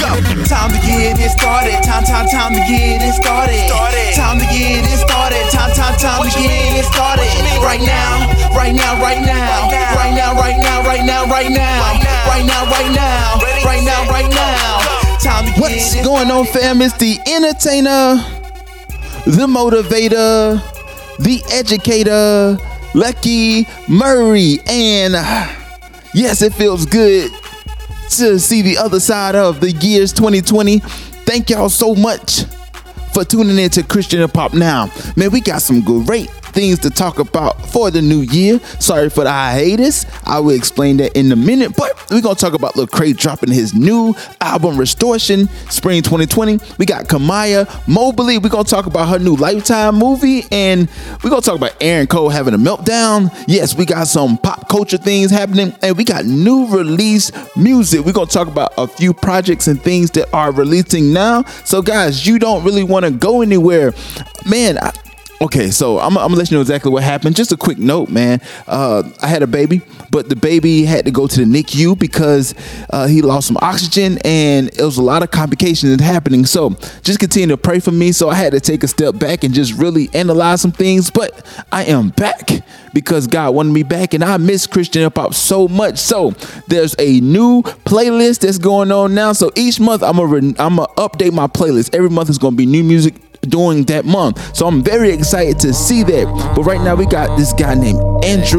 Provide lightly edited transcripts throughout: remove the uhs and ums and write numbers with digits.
up. Time to get it started. Time to get it started. Time to get it started. Time to get it started. Right now. Time to What's going on, fam? It's the entertainer, the motivator, the educator, Lucky Murray. And yes, it feels good to see the other side of the year's 2020. Thank y'all so much for tuning in to Christian Hip Hop Now. Man, we got some great things to talk about for the new year. Sorry for the hiatus. I will explain that in a minute, but we're going to talk about Lil Craig dropping his new album, Restoration, spring 2020. We got Kamaya Mobley. We're going to talk about her new Lifetime movie, and we're going to talk about Aaron Cole having a meltdown. Yes, we got some pop culture things happening, and we got new release music. We're going to talk about a few projects and things that are releasing now. So guys, you don't really want to go anywhere. Man, okay, so I'm gonna let you know exactly what happened. Just a quick note, man. I had a baby, but the baby had to go to the NICU because he lost some oxygen, and it was a lot of complications happening. So just continue to pray for me. So I had to take a step back and just really analyze some things. But I am back because God wanted me back, and I miss Christian hip hop so much. So there's a new playlist that's going on now. So each month I'm gonna update my playlist. Every month is gonna be new music during that month, so I'm very excited to see that. But right now we got this guy named Andrew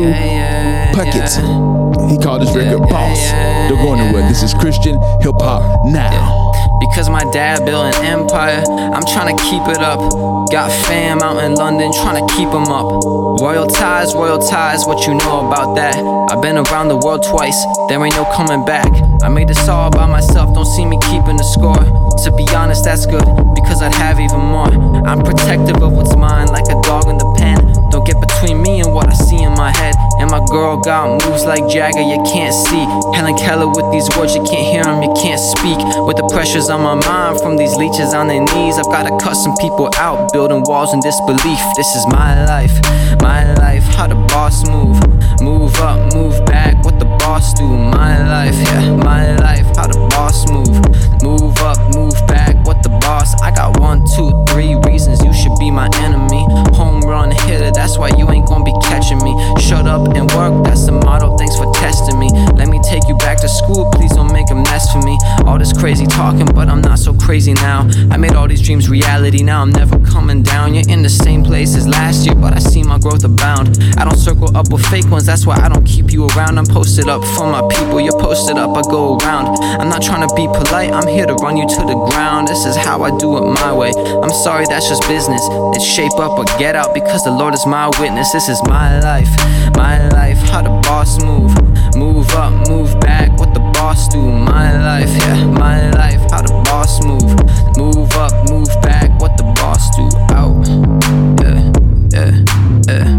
Puckett. He called his record Boss. They're going nowhere. This is Christian Hip Hop Now. Because my dad built an empire, I'm trying to keep it up. Got fam out in London trying to keep them up. Royal ties, what you know about that? I've been around the world twice, there ain't no coming back. I made this all by myself, don't see me keeping the score. To be honest, that's good, because I'd have even more. I'm protective of what's mine, like a dog in the pen. Don't get between me and what I see in my head. And my girl got moves like Jagger, you can't see. Helen Keller with these words, you can't hear them, you can't speak. With the pressures on my mind from these leeches on their knees, I've gotta cut some people out, building walls in disbelief. This is my life, how the boss move. Move up, move back, what the boss do. My life, yeah, my life, how the boss move. Move up, move back, what the boss. I got 1, 2, 3 reasons you should be my enemy. Home run hitter, that's why you ain't gonna be catching me. Shut up and work, that's the motto, thanks for testing me. Let me take you back to school, please don't make a mess for me. All this crazy talking, but I'm not so crazy now. I made all these dreams reality, now I'm never coming down. You're in the same place as last year, but I see my growth abound. I don't circle up with fake ones, that's why I don't keep you around. I'm posted up for my people, you're posted up, I go around. I'm not trying to be polite, I'm here to run you to the ground. This is how I do it my way. I'm sorry, that's just business. It's shape up or get out, because the Lord is my witness. This is my life, how the boss move. Move up, move back, what the boss do. My life, yeah, my life, how the boss move. Move up, move back, what the boss do. Out, yeah.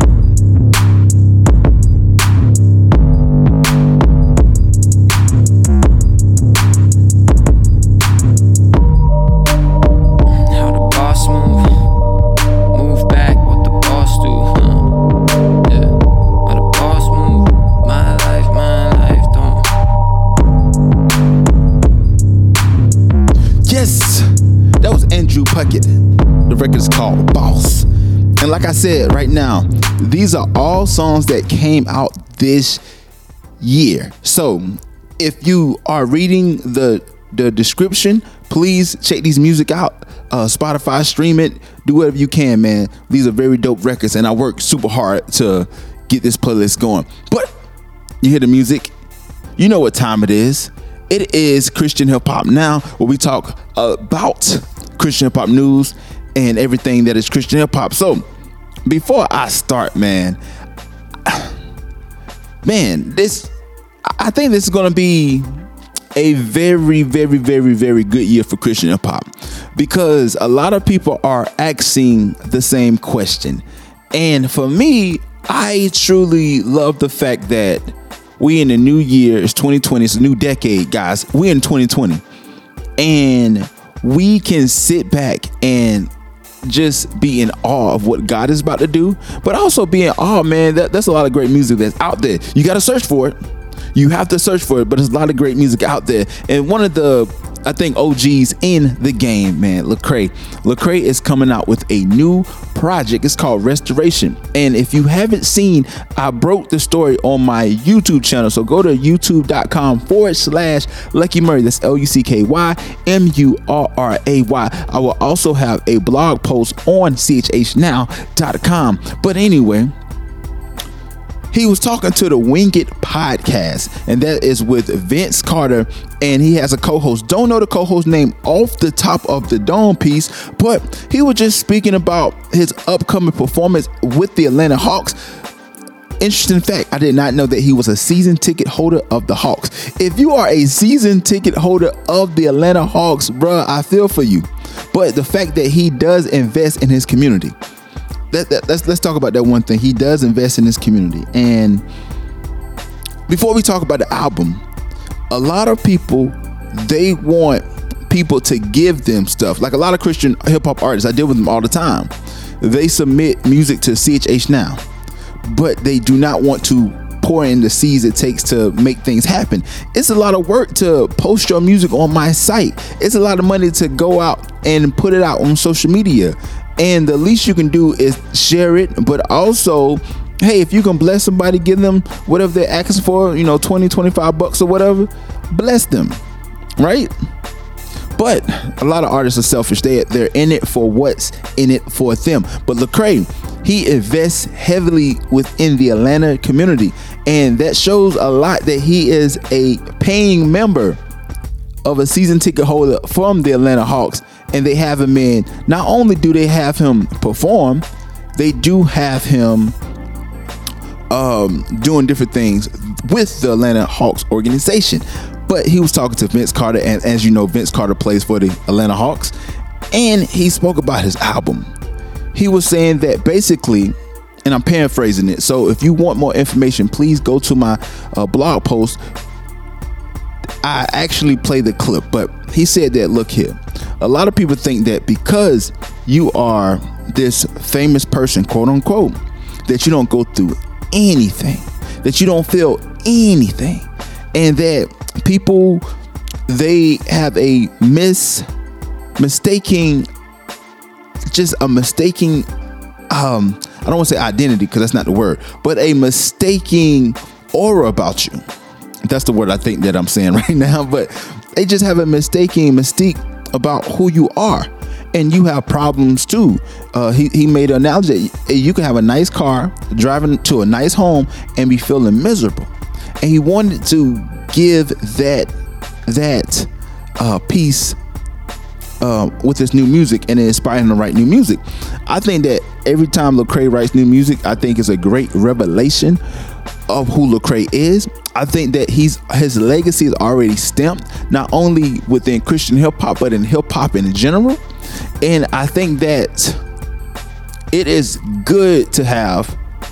The record is called Boss. And like I said, right now, these are all songs that came out this year. So if you are reading the description, please check these music out. Spotify, stream it, do whatever you can, man. These are very dope records, and I worked super hard to get this playlist going. But you hear the music, you know what time it is. It is Christian Hip Hop Now, where we talk about Christian hip hop news and everything that is Christian hip hop. So before I start, man, I think this is going to be a very, very, very, very good year for Christian hip hop, because a lot of people are asking the same question. And for me, I truly love the fact that we in the new year, it's 2020, it's a new decade, guys. We're in 2020, and we can sit back and just be in awe of what God is about to do, but also be in awe, man, that's a lot of great music that's out there. You got to search for it. You have to search for it, but there's a lot of great music out there. And one of the I think OGs in the game, man. Lecrae is coming out with a new project. It's called Restoration. And if you haven't seen, I broke the story on my YouTube channel. So go to youtube.com/Lucky Murray. That's LuckyMurray. I will also have a blog post on chhnow.com. But anyway, he was talking to the Wing It podcast, and that is with Vince Carter, and he has a co-host. Don't know the co-host name off the top of the dome piece, but he was just speaking about his upcoming performance with the Atlanta Hawks. Interesting fact, I did not know that he was a season ticket holder of the Hawks. If you are a season ticket holder of the Atlanta Hawks, bruh, I feel for you. But the fact that he does invest in his community, let's talk about that one thing. He does invest in his community. And before we talk about the album, a lot of people, they want people to give them stuff. Like a lot of Christian hip hop artists, I deal with them all the time. They submit music to CH Now, but they do not want to pour in the seeds it takes to make things happen. It's a lot of work to post your music on my site. It's a lot of money to go out and put it out on social media. And the least you can do is share it, but also, hey, if you can bless somebody, give them whatever they're asking for, $20-25 or whatever, bless them, right? But a lot of artists are selfish. They're in it for what's in it for them. But Lecrae, he invests heavily within the Atlanta community, and that shows a lot that he is a paying member of a season ticket holder from the Atlanta Hawks. And they have him in. Not only do they have him perform, they do have him doing different things with the Atlanta Hawks organization. But he was talking to Vince Carter, and as you know, Vince Carter plays for the Atlanta Hawks, and he spoke about his album. He was saying that basically, and I'm paraphrasing it, so if you want more information, please go to my blog post. I actually play the clip, but he said that, look here, a lot of people think that because you are this famous person, quote unquote, that you don't go through anything, that you don't feel anything, and that people, they have a mistaking, I don't want to say identity because that's not the word, but a mistaking aura about you. That's the word I think that I'm saying right now, but they just have a mystique about who you are, and you have problems too. He made an analogy that you can have a nice car, driving to a nice home, and be feeling miserable. And he wanted to give that piece with his new music, and it inspired him to write new music. I think that every time Lecrae writes new music, I think it's a great revelation of who Lecrae is. I think that his legacy is already stamped, not only within Christian hip hop, but in hip hop in general. And I think that it is good to have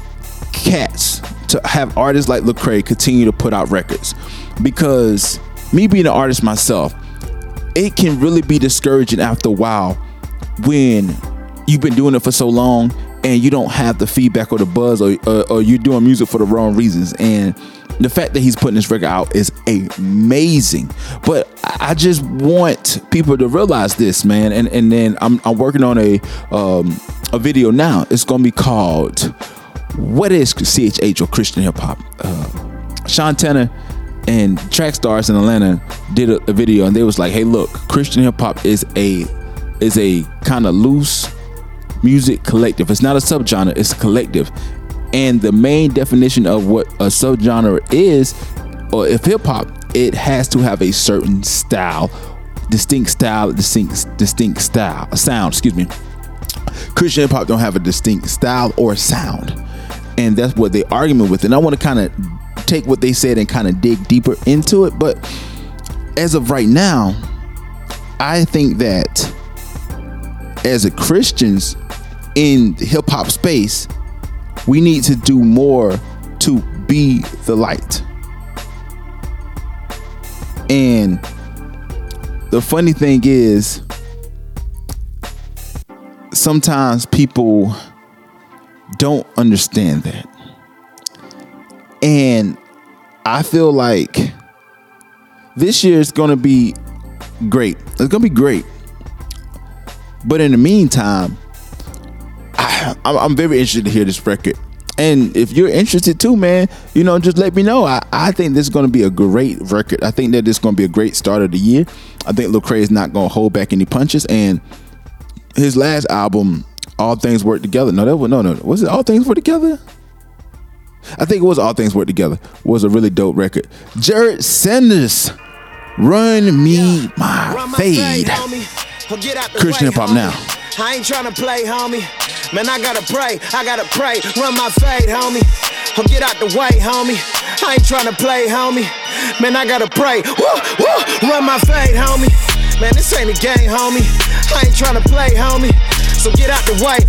artists like Lecrae continue to put out records, because me being an artist myself, it can really be discouraging after a while when you've been doing it for so long and you don't have the feedback or the buzz, or you're doing music for the wrong reasons. And the fact that he's putting this record out is amazing. But I just want people to realize this, man. And then I'm working on a video now. It's gonna be called "What is CHH or Christian Hip Hop?" Sean Tanner and Trackstarz in Atlanta did a video, and they was like, "Hey, look, Christian hip hop is a kind of loose music collective. It's not a subgenre, it's a collective. And the main definition of what a subgenre is, or if hip hop, it has to have a certain style, distinct sound, excuse me. Christian hip hop don't have a distinct style or sound." And that's what they argument with. And I want to kind of take what they said and kind of dig deeper into it. But as of right now, I think that as a Christians in the hip hop space, we need to do more to be the light. And the funny thing is, sometimes people don't understand that. And I feel like this year is going to be great. It's gonna be great. But in the meantime, I'm very interested to hear this record. And if you're interested too, man, you know, just let me know. I think this is going to be a great record. I think that this is going to be a great start of the year. I think Lecrae is not going to hold back any punches. And his last album, All Things Work Together. No. Was it All Things Work Together? I think it was All Things Work Together. It was a really dope record. Jared Sanders, Run Me My Fade. Christian hip hop now. I ain't tryna play, homie. Man, I gotta pray, run my fade, homie. Get out the way, homie. I ain't tryna play, homie. Man, I gotta pray, run my fade, homie. Man, this ain't a game, homie. I ain't tryna play, homie. So get out the way,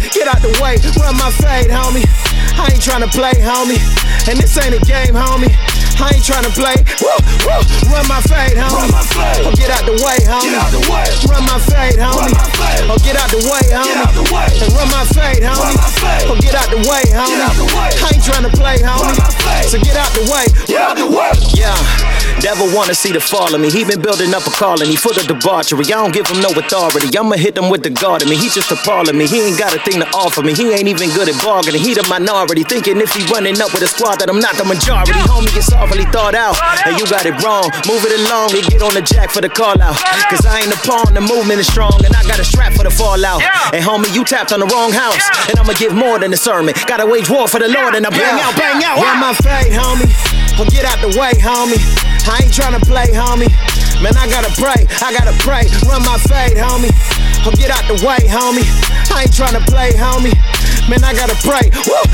run my fade, homie. I ain't tryna play, homie. And this ain't a game, homie. I ain't tryna play, run my fade, homie. Get out the way, homie. Run my fade, homie. Get out the way, homie. And run my fade, homie. Get out the way, homie. I ain't tryna play, homie. So get out the way, yeah. Devil wanna see the fall of me. He been building up a colony full of debauchery. I don't give him no authority. I'ma hit him with the guard of me. He just appalling me. He ain't got a thing to offer me. He ain't even good at bargaining. He the minority, thinking if he running up with a squad that I'm not the majority. Homie, it's already thought out, and you got it wrong. Move it along and get on the jack for the call out. Cause I ain't a pawn, the movement is strong, and I got a strap for the fallout. And homie, you tapped on the wrong house, and I'ma give more than a sermon. Gotta wage war for the Lord, and I bang out. Run my fade, homie. Get out the way, homie. I ain't tryna play, homie. Man, I gotta pray, run my fade, homie. Get out the way, homie. I ain't tryna play, homie. Man, I gotta pray,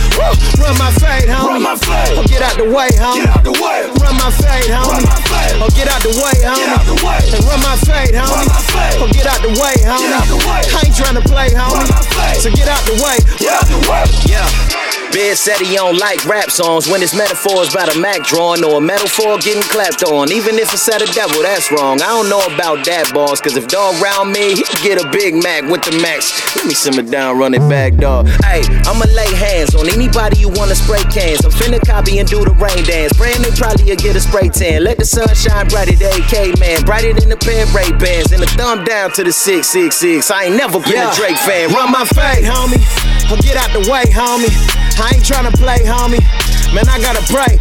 run my fade, homie. Get out the way, homie. Run my fade, homie. Get out the way, homie. And run my fade, homie. Get out the way, homie. I ain't tryna play, homie. So get out the way, yeah. Biz said he don't like rap songs when it's metaphors about a Mac drawing or a metaphor getting clapped on. Even if it's at a devil, that's wrong. I don't know about that, boss, cause if dog round me, he could get a Big Mac with the max. Let me simmer down, run it back, dog. Hey, I'ma lay hands on anybody who wanna spray cans. I'm finna copy and do the rain dance. Praying they probably will get a spray tan. Let the sun shine brighter than AK, man. Brighter than the pair of Ray-Bans. And a thumb down to the 666. I ain't never been a Drake fan. Run my fade, homie. Get out the way, homie. I ain't tryna play, homie. Man, I gotta pray,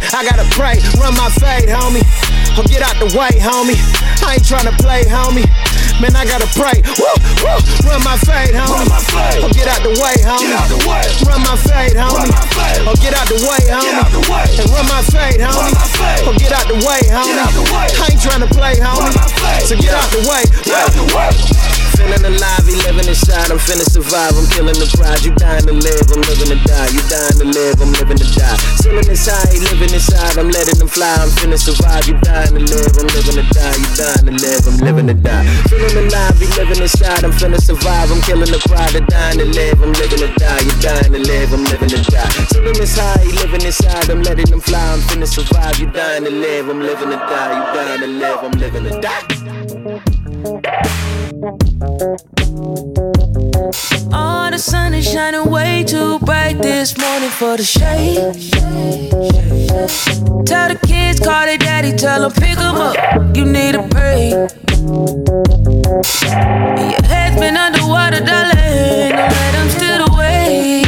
run my fade, homie. Get out the way, homie. I ain't tryna play, homie. Man, I gotta pray, run my fade, homie. Get out the way, homie. Run my fade, homie. Get out the way, homie. And run my fade, homie. Get out the way, homie. I ain't tryna play, homie. So get out the way, Feeling alive, he living inside, I'm finna survive, I'm killing the pride. You dying to live, I'm living to die. You dying to live, I'm living to die. Ceiling is high, he living inside, I'm letting them fly, I'm finna survive. You dying to live, I'm living to die. You dying to live, I'm living to die. Feeling alive, he living inside, I'm finna survive, I'm killing the pride. You dying to live, I'm living to die. You dying to live, I'm living to die. Ceiling is high, he living inside, I'm letting them fly, I'm finna survive. You dying to live, I'm living to die. You dying to live, I'm living to die. Oh, the sun is shining way too bright this morning for the shade. Tell the kids, call their daddy, tell them pick them up, you need a break. Your head's been underwater, darling, don't let them steal away.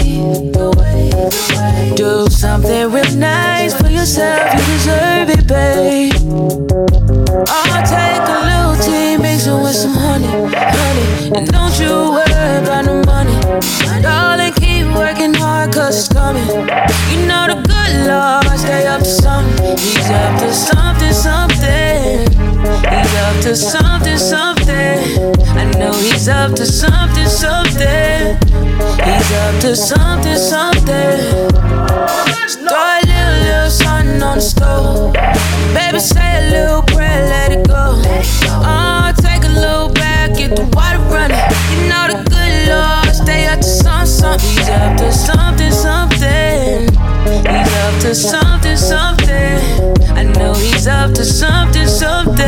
Do something real nice for yourself, you deserve it, babe. I'll take a little tea, mix it with some honey. And don't you worry about no money. Darling, keep working hard, cause it's coming. You know the good Lord, stay up to something. He's up to something. He's up to something. I know he's up to something. He's up to something. Throw a little something on the stove. Baby, say a little prayer, let it go. Oh, take a little back, get the water running. You know the good Lord, stay up to something. He's up to something. He's up to something. I know he's up to something. He's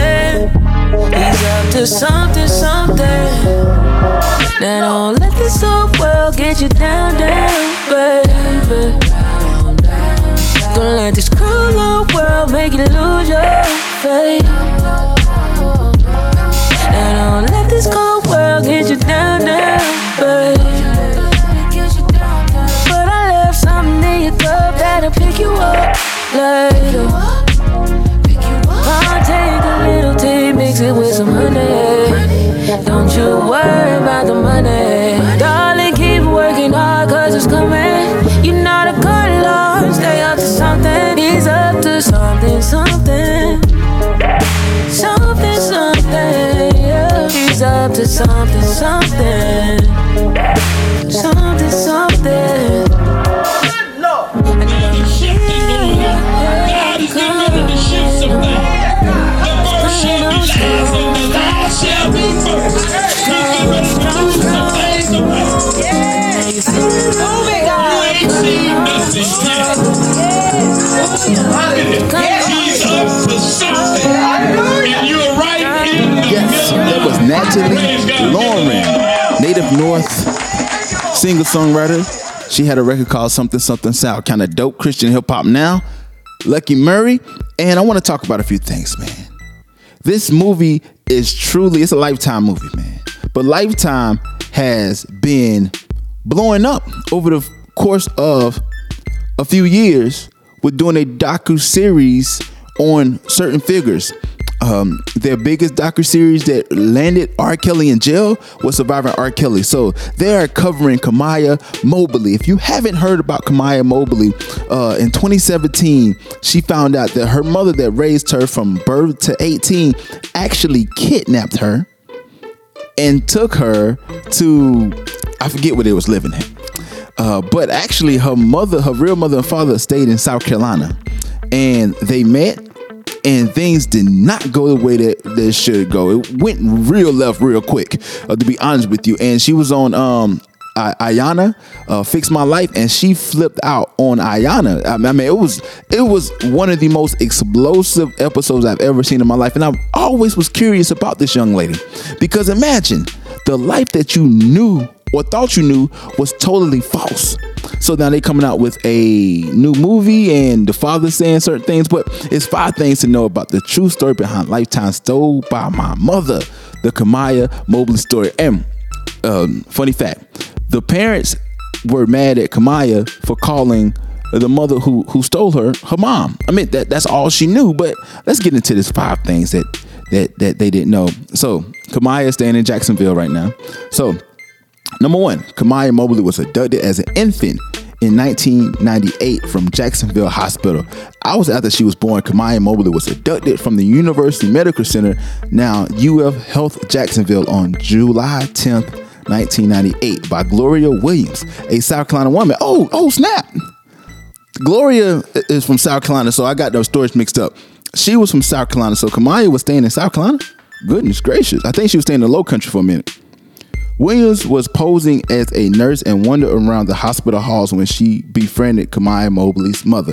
up to something. Now don't let this whole world get you down, baby. Don't let this cruel old world make you lose your faith. And don't let this cold world get you down, down, babe. But I left something in your cup that'll pick you up later. I'll take a little tea, mix it with some honey. Don't you worry about the money. Darling, keep working hard, cause it's coming. You're not a good Lord, stay up to something. He's up to something, something. Something, something, yeah. He's up to something, something. Something, something. Yes, that was Natalie Lauren, Native North singer-songwriter. She had a record called Something Something South, kind of dope Christian hip-hop now. Lucky Murray, and I want to talk about a few things, man. This movie is truly, it's a Lifetime movie, man. But Lifetime has been blowing up over the course of a few years with doing a docu-series on certain figures. Their biggest docu-series that landed R. Kelly in jail was Surviving R. Kelly. So they are covering Kamaya Mobley. If you haven't heard about Kamaya Mobley, in 2017, she found out that her mother that raised her from birth to 18 actually kidnapped her and took her to, I forget where they was living at. But actually her real mother and father stayed in South Carolina, and they met. And things did not go the way that they should go. It went real left real quick, to be honest with you. And she was on Ayana, Fix My Life, and she flipped out on Ayana. I mean, it was one of the most explosive episodes I've ever seen in my life. And I always was curious about this young lady, because imagine the life that you knew or thought you knew was totally false. So now they coming out with a new movie, and the father saying certain things, but it's 5 things to know about the true story behind Lifetime Stole by My Mother, the Kamaya Mobley story. And funny fact, the parents were mad at Kamaya for calling the mother who stole her mom. I mean, that's all she knew. But let's get into this 5 things that they didn't know. So Kamaya is staying in Jacksonville right now. So number 1, Kamaya Mobley was abducted as an infant in 1998 from Jacksonville Hospital. Hours after she was born, Kamaya Mobley was abducted from the University Medical Center, now UF Health Jacksonville, on July 10th, 1998 by Gloria Williams, a South Carolina woman. Oh snap! Gloria is from South Carolina, so I got those stories mixed up. She was from South Carolina, so Kamaya was staying in South Carolina? Goodness gracious. I think she was staying in the Low Country for a minute. Williams was posing as a nurse and wandered around the hospital halls when she befriended Kamaya Mobley's mother,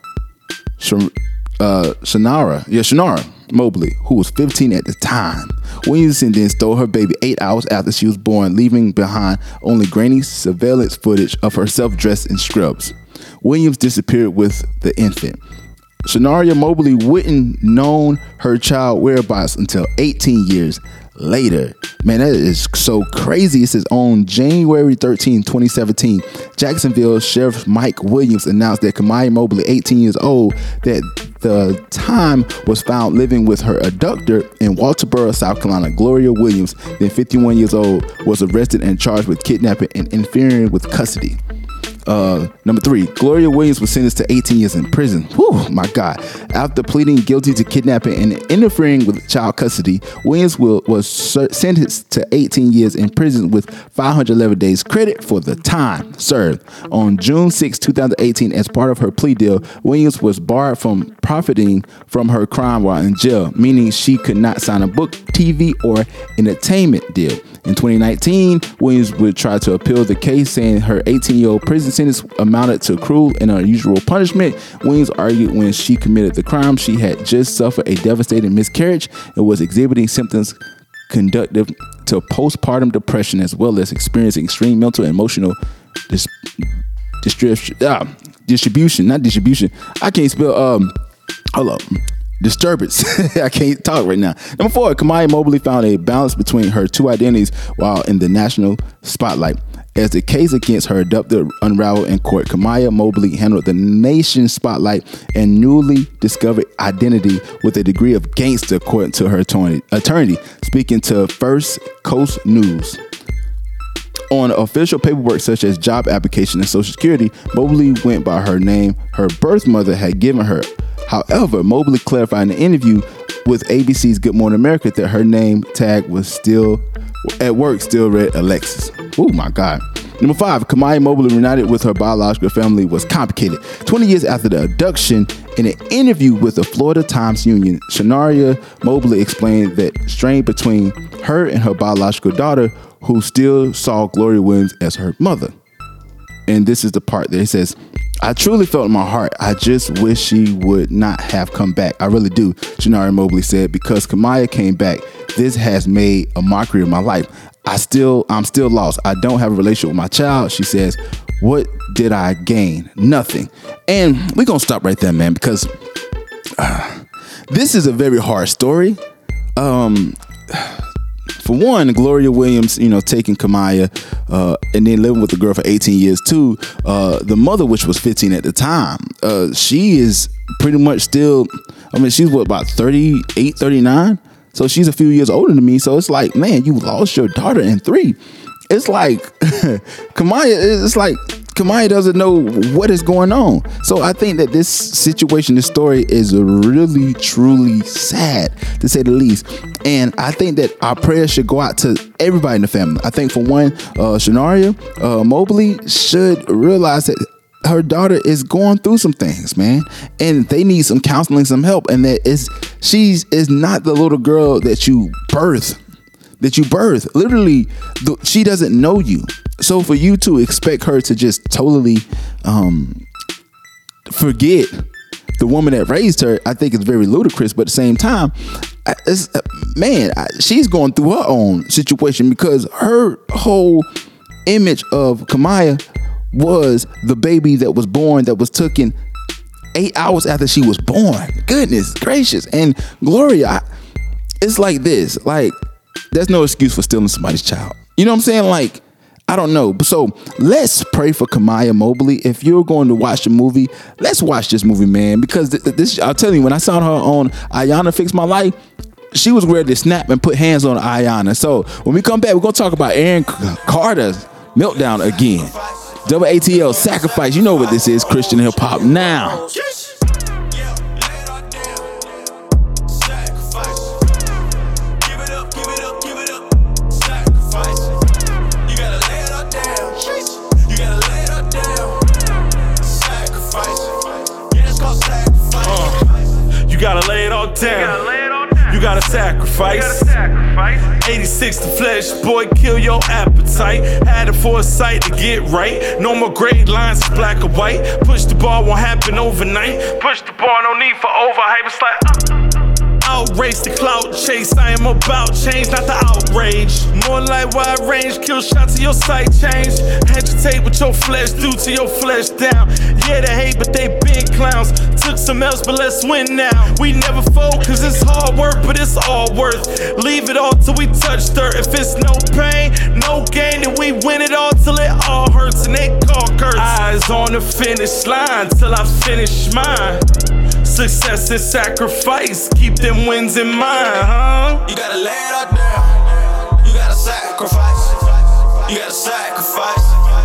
Shanara Mobley, who was 15 at the time. Williamson then stole her baby 8 hours after she was born, leaving behind only grainy surveillance footage of herself dressed in scrubs. Williams disappeared with the infant. Shanaria Mobley wouldn't known her child whereabouts until 18 years later. Man, that is so crazy. It says on January 13, 2017, Jacksonville Sheriff Mike Williams announced that Kamaya Mobley, 18 years old, that the time was found living with her abductor in Walterboro, South Carolina. Gloria Williams, then 51 years old, was arrested and charged with kidnapping and interfering with custody. Number 3, Gloria Williams was sentenced to 18 years in prison. Whew, my God. After pleading guilty to kidnapping and interfering with child custody, Williams was sentenced to 18 years in prison with 511 days credit for the time served. On June 6, 2018, as part of her plea deal, Williams was barred from profiting from her crime while in jail, meaning she could not sign a book, TV, or entertainment deal. In 2019, Williams would try to appeal the case, saying her 18-year-old prison sentence amounted to cruel and unusual punishment. Williams argued when she committed the crime, she had just suffered a devastating miscarriage and was exhibiting symptoms conducive to postpartum depression, as well as experiencing extreme mental and emotional distribution. I can't spell. Hold up. disturbance. I can't talk right now. Number 4, Kamaya Mobley found a balance between her two identities while in the national spotlight. As the case against her adopted unraveled in court, Kamaya Mobley handled the nation's spotlight and newly discovered identity with a degree of gangster, according to her attorney, speaking to First Coast News. On official paperwork such as job application and Social Security, Mobley went by her name her birth mother had given her. However, Mobley clarified in an interview with ABC's Good Morning America that her name tag was still at work still read Alexis. Oh my God. Number 5, Kamaya Mobley reunited with her biological family was complicated. 20 years after the abduction, in an interview with the Florida Times Union, Shanaria Mobley explained that strain between her and her biological daughter, who still saw Gloria Williams as her mother. And this is the part that it says, I truly felt in my heart, I just wish she would not have come back. I really do, Shanaria Mobley said, because Kamaya came back. This has made a mockery of my life. I'm still lost. I don't have a relationship with my child. She says, what did I gain? Nothing. And we're going to stop right there, man, because this is a very hard story. For one, Gloria Williams, taking Kamaya and then living with the girl for 18 years too. The mother, which was 15 at the time, she is pretty much still, she's about 38, 39. So she's a few years older than me. So it's like, man, you lost your daughter in 3. It's like Kamaya doesn't know what is going on. So I think that this situation, this story is really, truly sad, to say the least. And I think that our prayers should go out to everybody in the family. I think for one, Shanaria Mobley should realize that her daughter is going through some things, man, and they need some counseling, some help. And that she is not the little girl that you birth. Literally, she doesn't know you. So for you to expect her to just totally forget the woman that raised her, I think is very ludicrous. But at the same time, she's going through her own situation, because her whole image of Kamaya was the baby that was born, that was taken 8 hours after she was born. Goodness gracious. And Gloria, it's like this, like, there's no excuse for stealing somebody's child. You know what I'm saying? Like, I don't know. So let's pray for Kamaya Mobley. If you're going to watch the movie, let's watch this movie, man. Because this, I'll tell you, when I saw her on Ayana Fix My Life, she was ready to snap and put hands on Ayana. So when we come back, we're going to talk about Aaron Carter's meltdown again. Double ATL Sacrifice. You know what this is, Christian hip hop now. You gotta lay it all down. You gotta sacrifice. 86 the flesh, boy, kill your appetite. Had a foresight to get right. No more gray lines, black or white. Push the bar, won't happen overnight. Push the bar, no need for overhype. It's like outrace the clout chase. I am about change, not the outrage. More like wide range, kill shots to your sight change. Agitate with your flesh, due to your flesh down. Yeah, they hate, but they been clowns. Took some else, but let's win now. We never fold, cause it's hard work, but it's all worth. Leave it all till we touch dirt. If it's no pain, no gain, then we win it all till it all hurts and they call curse. Eyes on the finish line till I finish mine. Success is sacrifice, keep them wins in mind, huh? You gotta lay it all down. You gotta sacrifice. You gotta sacrifice.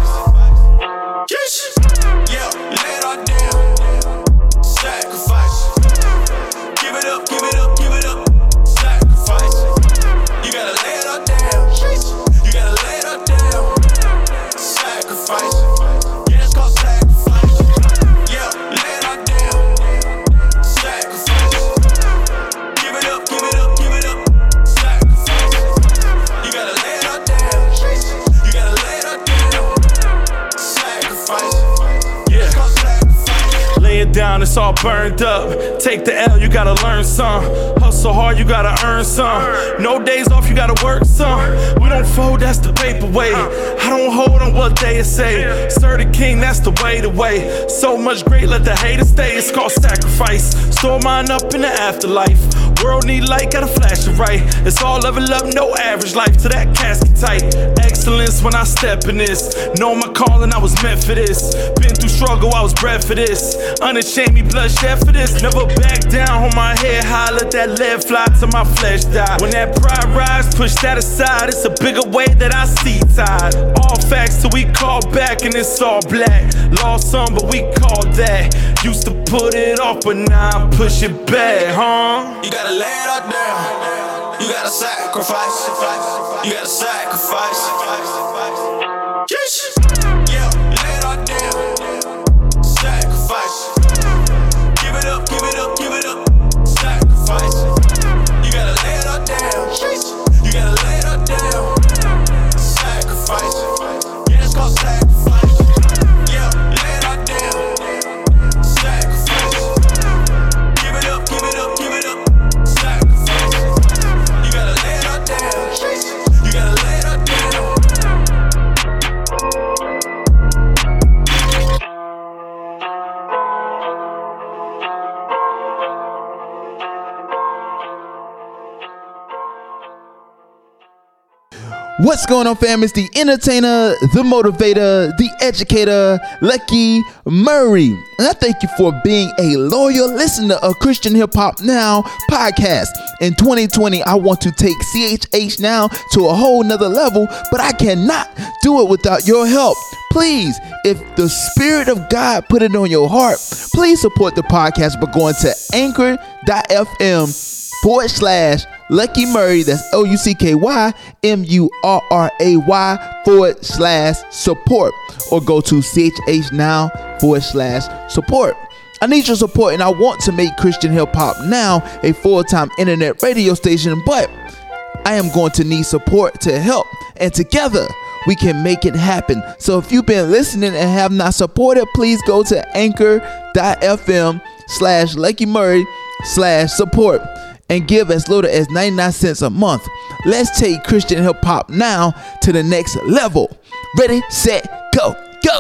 Yeah, lay it all down. Sacrifice. Give it up, give it up, give it up. Sacrifice. You gotta lay it all down. You gotta lay it all down. Sacrifice. Yeah, it's called sacrifice. Yeah, lay it all down. Sacrifice. Give it up, give it up, give it up. Sacrifice. You gotta lay it all down. You gotta lay it all down. Sacrifice. Yeah. Lay it down, it's all burned up. Take the L, you gotta learn some. Hustle hard, you gotta earn some. No days off, you gotta work some. We don't fold, that's the paper way. I don't hold on what they say. Serve the king, that's the way to way. So much great, let the haters stay. It's called sacrifice. Store mine up in the afterlife. World need light, gotta flash it right. It's all level up, no average life. To that casket tight. Excellence when I step in this. Know my calling, I was meant for this. Been through struggle, I was bred for this. Unashamed, me bloodshed for this. Never back down, hold my head high. Let that lead fly till my flesh die. When that pride rise, push that aside. It's a bigger way that I see tied. All facts till we call back and it's all black. Lost some, but we called that. Used to put it off, but now I push it back, huh? You gotta lay it all down. You gotta sacrifice. You gotta sacrifice. Yeah, lay it all down. Sacrifice. Give it up, give it up, give it up. Sacrifice. You gotta lay it all down. You gotta lay it all down. Sacrifice. Yeah, it's called sacrifice. Yeah, lay it all down. Sacrifice. Give it up, give it up, give it up. Sacrifice. You gotta lay it all down. You gotta lay it all down. What's going on, fam? It's the entertainer, the motivator, the educator, Lucky Murray. And I thank you for being a loyal listener of Christian Hip Hop Now podcast. In 2020, I want to take CHH Now to a whole nother level, but I cannot do it without your help. Please, if the Spirit of God put it on your heart, please support the podcast by going to anchor.fm/Lucky Murray, that's LuckyMurray/support, or go to CHHNow/support. I need your support, and I want to make Christian Hip Hop Now a full-time internet radio station, but I am going to need support to help, and together we can make it happen. So if you've been listening and have not supported, please go to anchor.fm/Lucky Murray/support and give as little as 99 cents a month. Let's take Christian Hip Hop Now to the next level. Ready, set, go, go.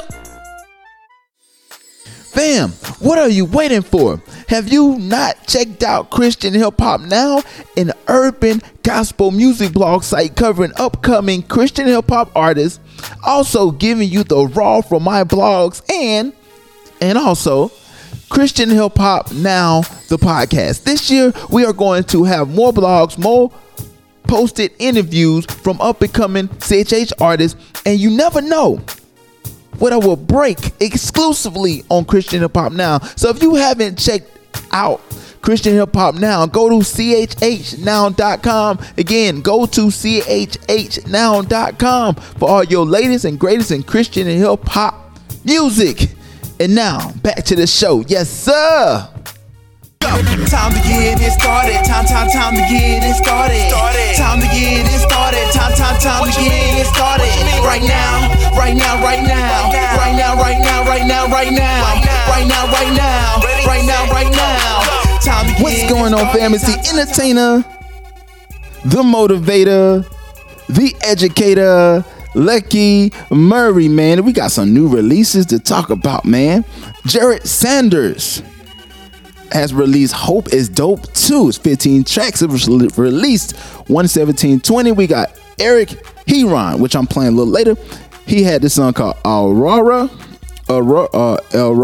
Fam, what are you waiting for? Have you not checked out Christian Hip Hop Now, an urban gospel music blog site covering upcoming Christian hip hop artists, also giving you the raw from my blogs, and also Christian Hip Hop Now, the podcast. This year, we are going to have more blogs, more posted interviews from up-and-coming CHH artists, and you never know what I will break exclusively on Christian Hip Hop Now. So if you haven't checked out Christian Hip Hop Now, go to chhnow.com. Again, go to chhnow.com for all your latest and greatest in Christian and hip hop music. And now, back to the show. Yes, sir. Time to get it started. Time to get it started. Time to get it started. Time to get it started. Right now. Right now. Right now. Right now. Right now. Right now. Right now. Right now. Right now. Right now. Right now. Time to get What's going on, fam? It's the entertainer, the motivator, the educator, Lucky Murray, man. We got some new releases to talk about, man. Jared Sanders has released Hope is Dope 2. It's 15 tracks. It was released 1/17/20. We got Eric Heron, which I'm playing a little later. He had this song called Aurora. Oh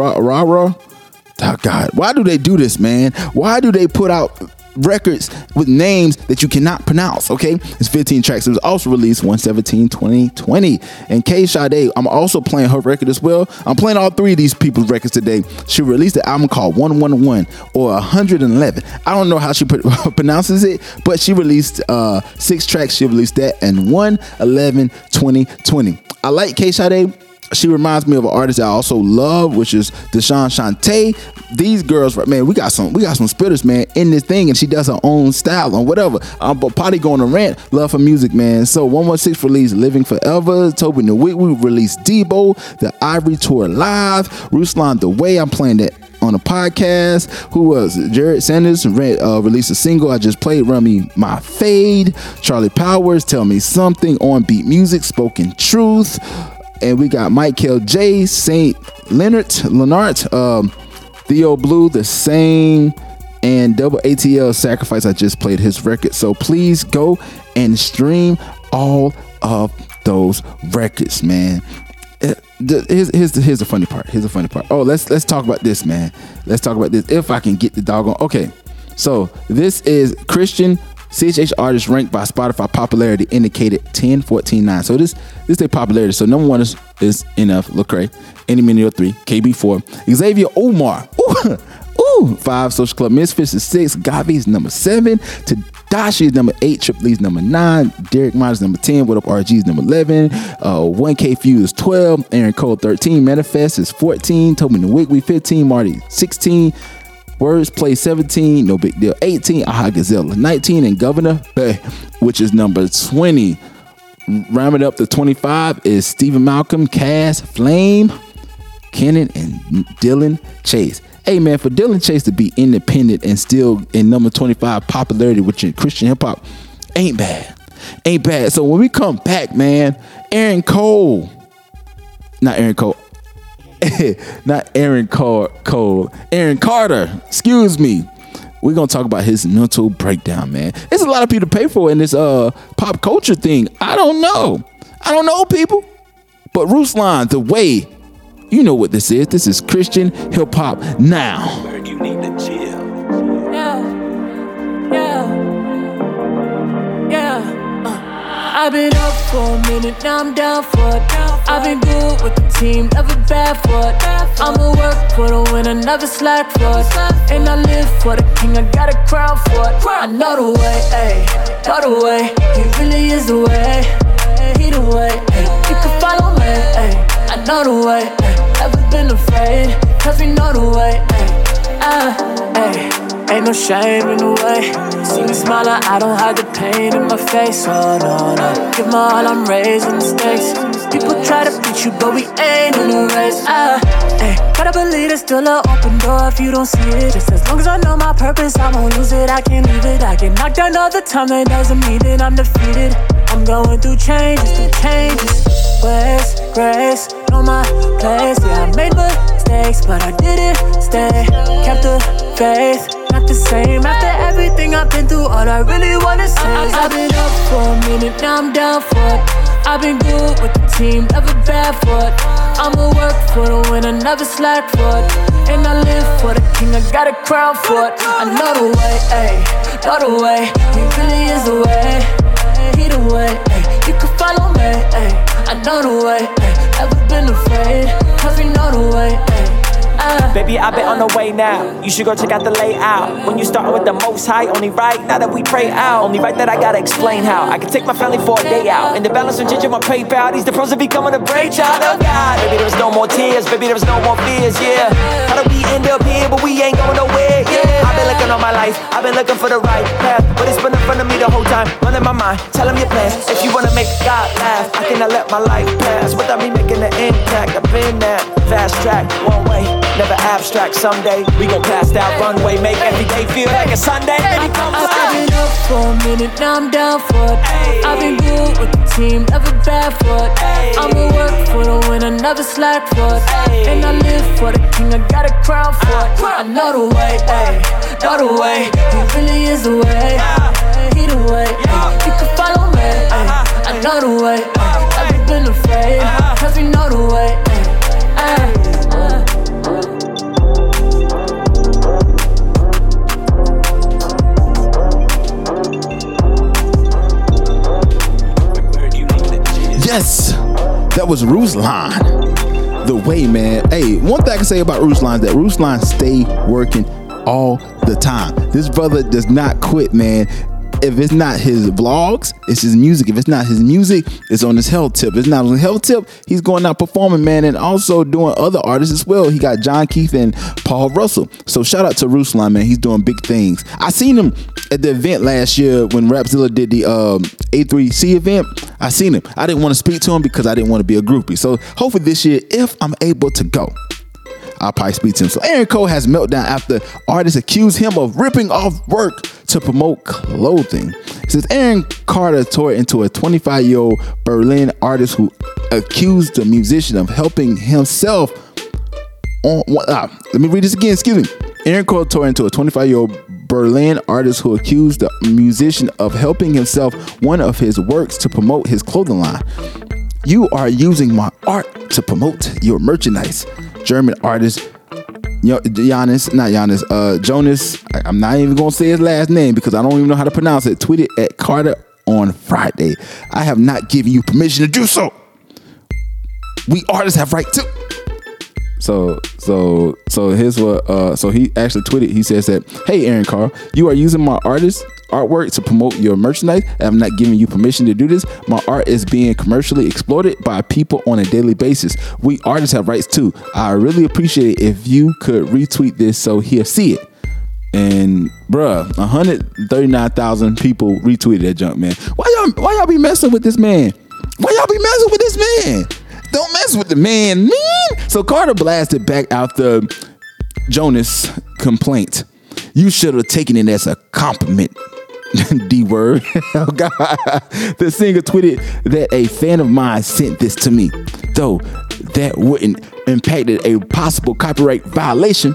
God, why do they do this, man? Why do they put out records with names that you cannot pronounce? Okay, it's 15 tracks. It was also released 1/17/2020. And K Sade, I'm also playing her record as well. I'm playing all three of these people's records today. She released an album called 111 or 111. I don't know how she pronounces it, but she released 6 tracks. She released that in 1/11/2020. I like K Sade. She reminds me of an artist I also love, which is Deshawn Shantae. These girls, man, we got some spitters, man, in this thing, and she does her own style and whatever. But Potty going to rant, love her music, man. So 116 released Living Forever. Toby Nwigwe released Debo, The Ivory Tour Live, Ruslan The Way. I'm playing that on a podcast. Who was it? Jared Sanders released a single I just played, Run Me My Fade. Charlie Powers, Tell Me Something. On Beat Music, Spoken Truth. And we got Michael J, St. Leonard, Theo Blue, The Same, and Double ATL Sacrifice. I just played his record. So please go and stream all of those records, man. Here's the funny part. Oh, let's talk about this, man. Let's talk about this. If I can get the doggone. Okay, so this is Christian CHH artist ranked by Spotify popularity indicated 10, 14, 9. So this their popularity. So number 1 is NF Lecrae, Any Mini 3, KB4, Xavier Omar. Ooh, 5, Social Club Misfits is 6, Gavi is number 7, Tadashi is number 8, Triple E is number 9, Derek Myers number 10, What Up RG is number 11, 1K Fuse is 12, Aaron Cole 13, Manifest is 14, Toby Nwigwe 15, Marty 16, Words Play 17, No Big Deal 18, Aha Gazella 19, and Governor Bay, which is number 20. Rounding up to 25 is Stephen Malcolm, Cass, Flame, Kenan, and Dylan Chase. Hey man, for Dylan Chase to be independent and still in number 25 popularity with Christian hip hop ain't bad. So when we come back, man, Aaron Carter, excuse me. We're gonna talk about his mental breakdown, man. There's a lot of people to pay for in this pop culture thing. I don't know people, but Ruslan, The Way. You know what this is. This is Christian hip hop now. You need to chill. Yeah. I've been up for a minute, now I'm down for it. I've been good with the team, never bad for it. I'ma work for the winner, never slack for it. And I live for the king, I got a crown for it. I know the way, ayy, know the way. He really is the way, he the way, ayy. You can follow me, ayy. I know the way, ayy. Never been afraid, cause we know the way, ayy. Ain't no shame in the way. See me smiling, I don't hide the pain in my face. Oh no, no. Give my all, I'm raising the stakes. People try to beat you, but we ain't in a race. Gotta believe there's still an open door if you don't see it. Just as long as I know my purpose, I won't lose it. I can't leave it. I get knocked down all the time, that doesn't mean that I'm defeated. I'm going through changes. Ways, grace, know my place. Yeah, I made mistakes, but I didn't stay. Kept the faith, not the same. After everything I've been through, all I really wanna say is I've been up for a minute, now I'm down for it. I've been good with the team, never bad for it. I'ma work for the winner, never slack for it. And I live for the king, I got a crown for it. I know the way, ayy, know the way. He really is the way, he the way, ayy. You can follow me, ayy. I know the way, ayy. Never been afraid, cause we know the way, ayy. Baby, I've been on the way now. You should go check out the layout. When you start with the most high, only right now that we pray out. Only right that I gotta explain how I can take my family for a day out. And the balance from ginger my PayPal. These the pros of becoming a brave child of God. Baby, there was no more tears. Baby, there was no more fears, yeah. How did we end up here, but we ain't going nowhere, yeah. I've been looking all my life. I've been looking for the right path. But it's been in front of me the whole time. Running my mind, tell him your plans. If you wanna make God laugh, I cannot let my life pass without me making an impact. I've been that fast track, one way. Never abstract, someday we gon' pass that runway. Make every day feel like a Sunday. Baby, come fly. I've been up for a minute, now I'm down for it. I've been good with the team, never bad for it. I'ma work for the winner, never slack for it. And I live for the king, I got a crown for it. I know the way, know the way. He really is the way, he the way. You can follow me, I know the way. Never been afraid, cause we know the way. Yes, that was Ruslan. The Way, man. Hey, one thing I can say about Ruslan is that Ruslan stay working all the time. This brother does not quit, man. If it's not his vlogs, it's his music. If it's not his music, it's on his health tip. If it's not on his health tip, he's going out performing, man, and also doing other artists as well. He got John Keith and Paul Russell. So shout out to Ruslan, man. He's doing big things. I seen him at the event last year when Rapzilla did the A3C event. I seen him. I didn't want to speak to him because I didn't want to be a groupie. So hopefully this year, if I'm able to go, I'll probably speak to him. So Aaron Cole has meltdown after artists accuse him of ripping off work to promote clothing. It says Aaron Carter tore into a 25-year-old Berlin artist who accused the musician of helping himself on. Let me read this again. Excuse me. Aaron Carter tore into a 25-year-old Berlin artist who accused the musician of helping himself one of his works to promote his clothing line. You are using my art to promote your merchandise. German artist Jonas. I'm not even gonna say his last name because I don't even know how to pronounce it. Tweeted at Carter on Friday. I have not given you permission to do so. We artists have right to. So here's what. So he actually tweeted. He says that, "Hey Aaron Carr, you are using my artwork to promote your merchandise. I have not given you permission to do this. My art is being commercially exploited by people on a daily basis. We artists have rights too. I really appreciate it if you could retweet this so he'll see it." And bruh, 139,000 people retweeted that junk, man. Why y'all be messing with this man? Why y'all be messing with this man? Don't mess with the man. So Carter blasted back after Jonas' complaint. You should have taken it as a compliment. D word. Oh God. The singer tweeted that a fan of mine sent this to me. Though that wouldn't impact a possible copyright violation.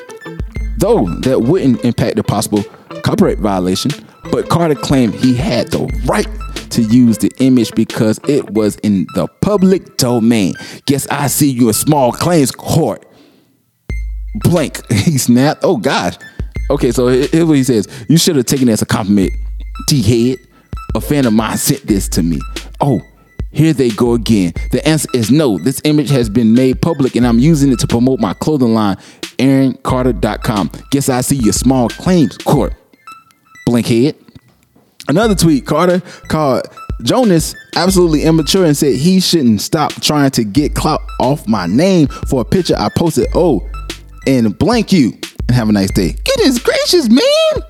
But Carter claimed he had the right to use the image because it was in the public domain. Guess I see you in small claims court. Blank. He snapped. Oh gosh. Okay, so here's what he says. You should have taken it as a compliment. T-head. A fan of mine sent this to me. Oh, here they go again. The answer is no. This image has been made public and I'm using it to promote my clothing line, AaronCarter.com. Guess I see your small claims court. Blankhead. Another tweet, Carter called Jonas absolutely immature and said he shouldn't stop trying to get clout off my name for a picture I posted. Oh, and blank you and have a nice day. Goodness gracious, man.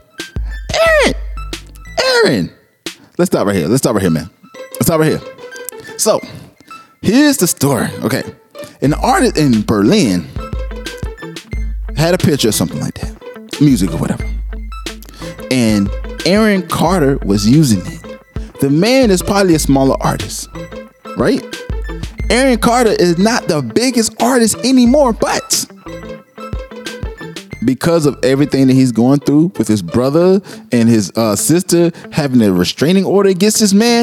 Aaron. Let's stop right here, man. Let's stop right here. So, here's the story. Okay. An artist in Berlin had a picture or something like that. Music or whatever. And Aaron Carter was using it. The man is probably a smaller artist, right? Aaron Carter is not the biggest artist anymore, but because of everything that he's going through with his brother and his sister having a restraining order against this man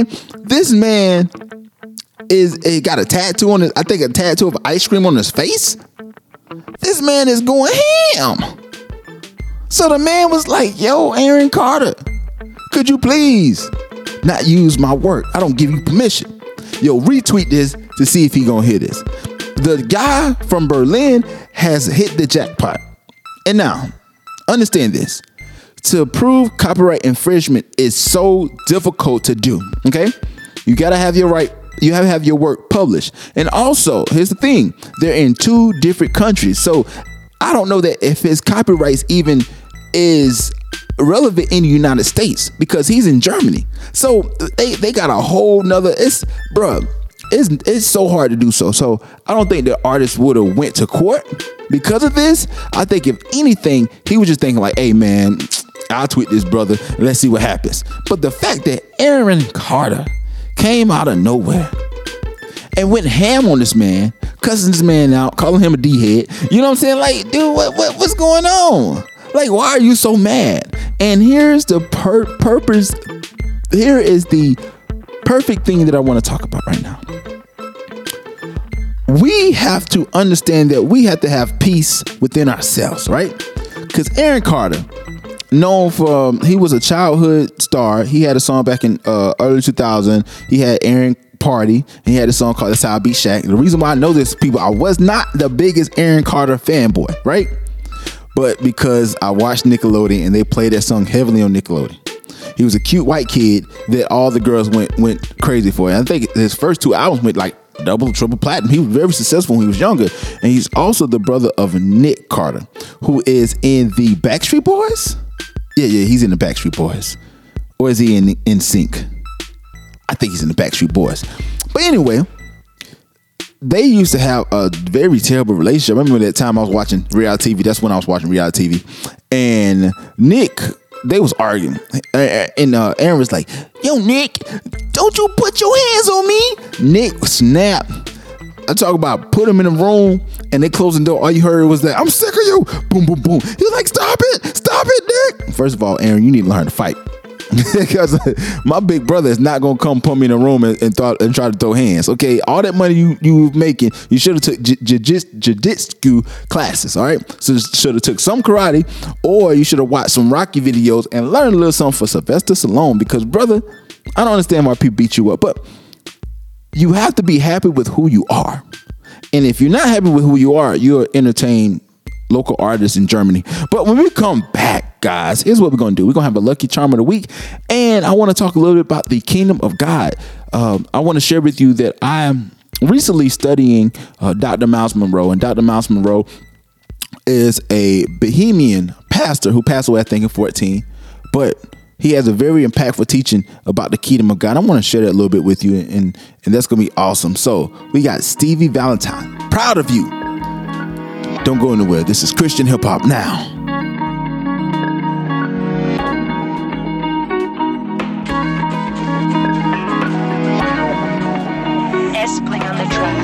he got a tattoo on I think a tattoo of ice cream on his face. This man is going ham. So the man was like, yo, Aaron Carter, could you please not use my work? I don't give you permission. Yo, retweet this to see if he gonna hear this. The guy from Berlin has hit the jackpot. And now, understand this. To prove copyright infringement is so difficult to do, okay? You gotta have your right. You have to have your work published. And also, here's the thing. They're in 2 different countries. So I don't know that if his copyrights even is relevant in the United States because he's in Germany. So they got a whole nother, it's so hard to do so. So I don't think the artist would have went to court because of this. I think if anything, he was just thinking like, hey man, I'll tweet this brother. Let's see what happens. But the fact that Aaron Carter came out of nowhere and went ham on this man, cussing this man out, calling him a D-head. You know what I'm saying? Like, dude, what's going on? Like, why are you so mad? And here's the purpose. Here is the perfect thing that I want to talk about right now. We have to understand that we have to have peace within ourselves, right? Because Aaron Carter, known for, he was a childhood star. He had a song back in early 2000. He had Aaron Party, and he had a song called That's How I Beat Shaq. The reason why I know this, people, I was not the biggest Aaron Carter fanboy, right? But because I watched Nickelodeon and they played that song heavily on Nickelodeon. He was a cute white kid that all the girls went crazy for. And I think his first 2 albums went like double, triple platinum. He was very successful when he was younger. And he's also the brother of Nick Carter, who is in the Backstreet Boys. Yeah, he's in the Backstreet Boys. Or is he in Sync? I think he's in the Backstreet Boys. But anyway, they used to have a very terrible relationship. I remember that time I was watching reality TV. That's when I was watching reality TV. And Nick, they was arguing. And Aaron was like, yo, Nick, don't you put your hands on me. Nick snapped. I talk about put him in a room and they closed the door. All you heard was that, I'm sick of you. Boom, boom, boom. He was like, stop it, Nick. First of all, Aaron, you need to learn to fight. Because my big brother is not gonna come put me in a room and try to throw hands. Okay, all that money you making, you should have took jiu-jitsu classes. All right, so should have took some karate, or you should have watched some Rocky videos and learned a little something for Sylvester Stallone. Because brother, I don't understand why people beat you up, but you have to be happy with who you are. And if you're not happy with who you are, you'll entertain local artists in Germany. But when we come back, guys, here's what we're going to do. We're going to have a lucky charm of the week. And I want to talk a little bit about the kingdom of God. I want to share with you that I am recently studying Dr. Miles Monroe. And Dr. Miles Monroe is a Bohemian pastor who passed away, I think, in 2014. But he has a very impactful teaching about the kingdom of God. I want to share that a little bit with you, and that's going to be awesome. So we got Stevie Valentine. Proud of you. Don't go anywhere. This is Christian hip hop now. S-Play on the track.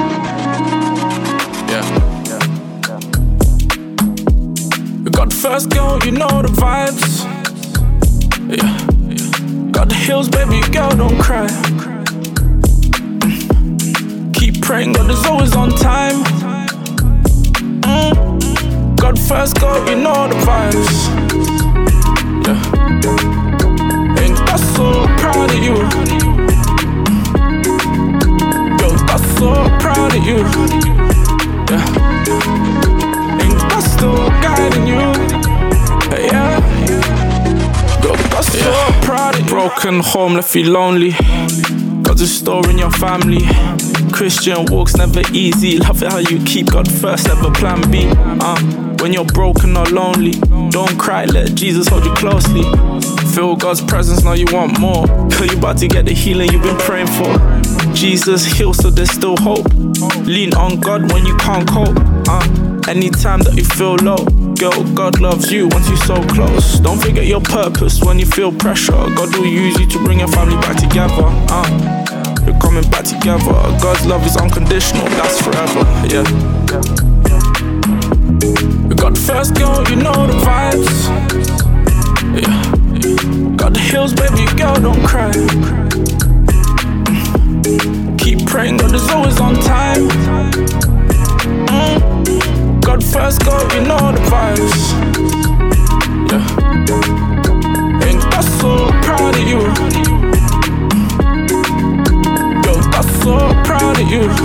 We got the first girl, you know the vibes. Yeah. Got the hills, baby girl, don't cry. Keep praying, God is always on time. God first go, you know the vibes. Yeah. Ain't got so proud of you. Yo, got so proud of you. Yeah. Ain't got still guiding you. Yeah. Yo, got so proud of you. Broken home left you lonely. God's a store in your family. Christian walks never easy. Love it how you keep God first, never plan B. When you're broken or lonely, don't cry, let Jesus hold you closely. Feel God's presence, now you want more. Feel you about to get the healing you've been praying for. Jesus heals, so there's still hope. Lean on God when you can't cope. Anytime that you feel low, girl, God loves you once you're so close. Don't forget your purpose when you feel pressure. God will use you to bring your family back together. You're coming back together. God's love is unconditional, that's forever. Yeah. We got the first girl, you know the vibes. Yeah. Got the hills, baby girl, don't cry. Keep praying, God is always on time. God first go, you know the vibes. Yeah. Ain't got so proud of you. Yo, got so proud of you.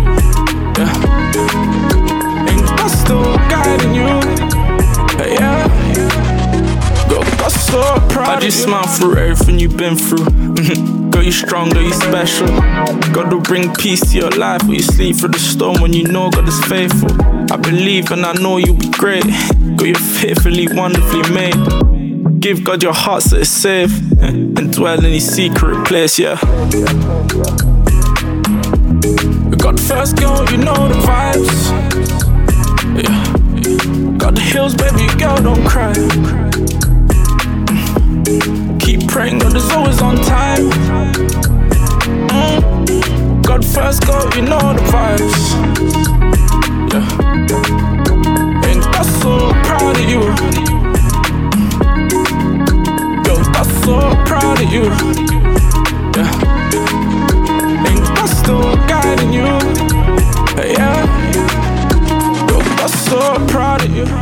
Yeah. Ain't got still guiding you. Yeah. Yo, got so proud of you. I just smile through everything you've been through. Girl, you strong, girl, you special. God will bring peace to your life when you sleep through the storm, when you know God is faithful. I believe and I know you'll be great. Girl, you're fearfully, wonderfully made. Give God your heart so it's safe, and dwell in his secret place, yeah. We got the first girl, you know the vibes. Yeah. Got the hills, baby girl, don't cry. Keep praying, God is always on time. God first go, you know the vibes. Yeah. Ain't got so proud of you. Yo, got so proud of you. Yeah. Ain't got still guiding you. Yeah. Yo, got so proud of you.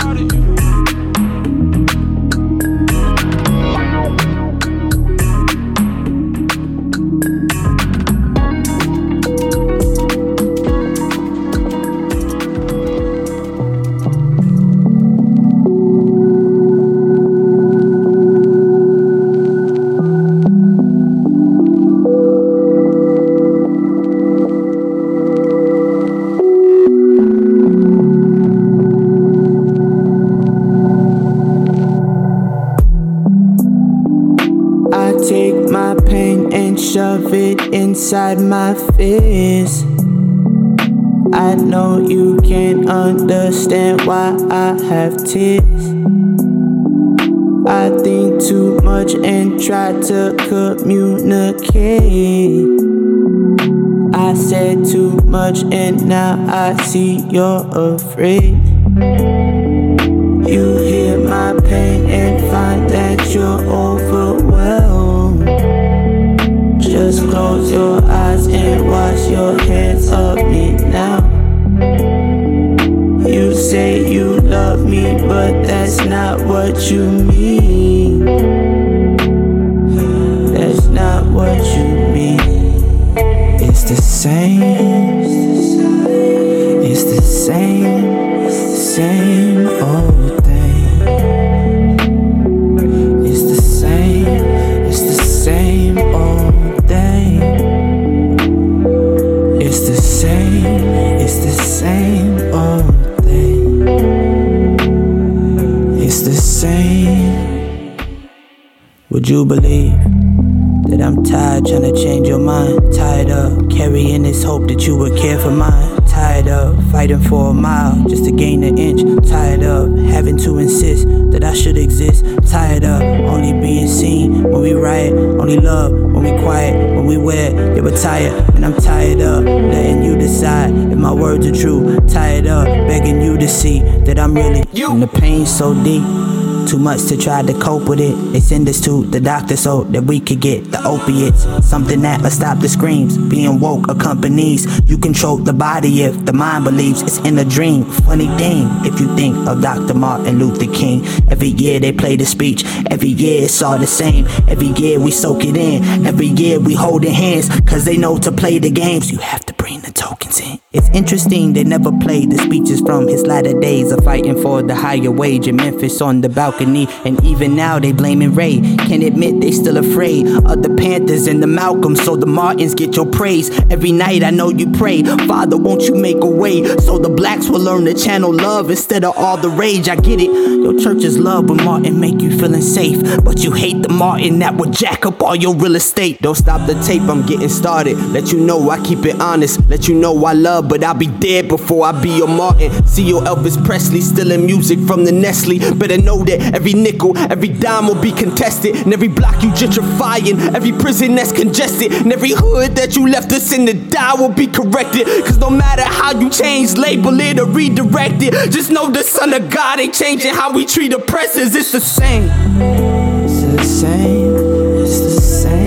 Shove it inside my fist. I know you can't understand why I have tears. I think too much and try to communicate. I said too much and now I see you're afraid. You hear my pain and find that you're overwhelmed. Just close your eyes and wash your hands of me now. You say you love me, but that's not what you mean. That's not what you mean. It's the same. It's the same, same old thing. It's the same. It's the same old thing. It's the same. It's the same old. It's the same. Would you believe that I'm tired trying to change your mind? Tired of carrying this hope that you would care for mine. Tired of fighting for a mile just to gain an inch. Tired of having to insist that I should exist. Tired of only being seen when we riot, only love when we quiet, when we wear it. They were tired, and I'm tired of letting you decide if my words are true. Tired of begging you to see that I'm really you. And the pain's so deep, too much to try to cope with it. They send us to the doctor so that we could get the opiates. Something that will stop the screams. Being woke accompanies. You control the body if the mind believes it's in a dream. Funny thing, if you think of Dr. Martin Luther King. Every year they play the speech. Every year it's all the same. Every year we soak it in. Every year we holding hands. Cause they know to play the games, you have to bring the tokens in. It's interesting they never played the speeches from his latter days of fighting for the higher wage in Memphis on the balcony. And even now they blaming Ray. Can't admit they still afraid of the Panthers and the Malcolms, so the Martins get your praise. Every night I know you pray, Father, won't you make a way so the blacks will learn to channel love instead of all the rage. I get it, your church's love when Martin make you feeling safe, but you hate the Martin that would jack up all your real estate. Don't stop the tape, I'm getting started. Let you know I keep it honest. Let you know I love, but I'll be dead before I be your Martin. See your Elvis Presley stealing music from the Nestle. Better know that every nickel, every dime will be contested. And every block you gentrifying, every prison that's congested, and every hood that you left us in to die will be corrected. Cause no matter how you change, label it or redirect it, just know the Son of God ain't changing how we treat oppressors. It's the same. It's the same. It's the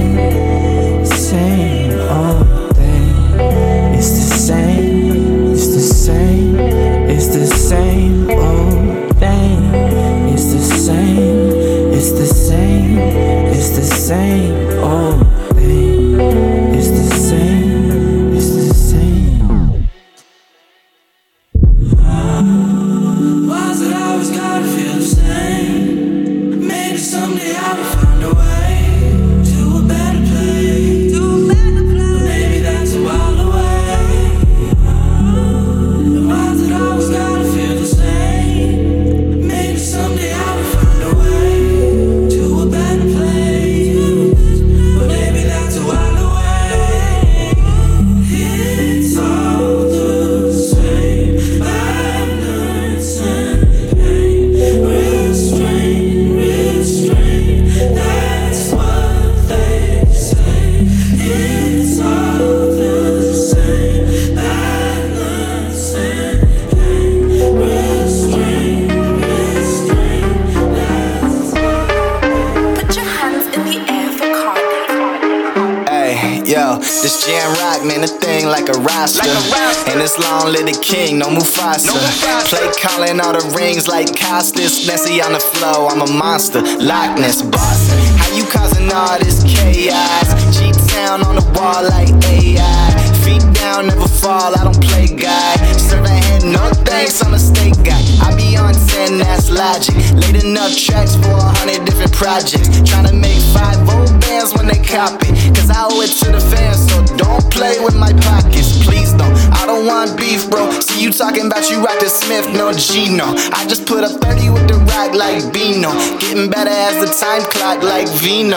same. Same old thing. It's the same. It's the same. It's the same old thing. It's the same, it's the same, it's the same old thing. It's the same, it's the same. Why's it always gotta feel the same? Maybe someday I will find a way to a better place. Maybe that's a while away. Why's it always gotta feel the same? Maybe someday I will find a way to a better place, but maybe that's a while away. It's all the same, violence and pain, restraint, that's what they say. It's all the same, violence and pain, restraint. Put your hands in the air for Cardi. Hey, yo, this jam rock, man, a thing like a roster. And it's long live the king, no Mufasa. Play calling all the rings like Costas. Nessie on the flow, I'm a monster. Loch Ness, Boston. How you causing all this chaos? G-Town on the wall like AI. Feet down, never fall, I don't play guy. Serving head, no thanks, I'm a steak guy. I be on 10, that's logic. Laid enough tracks for 100 different projects. Tryna make 5 old bands when they copy. Cause I owe it to the fans, so don't play with my pockets. Please don't, I don't want beef, bro. See you talking about you rock the Smith, no Gino. I just put up 30 with the rock like Bino. Getting better as the time clock like Vino.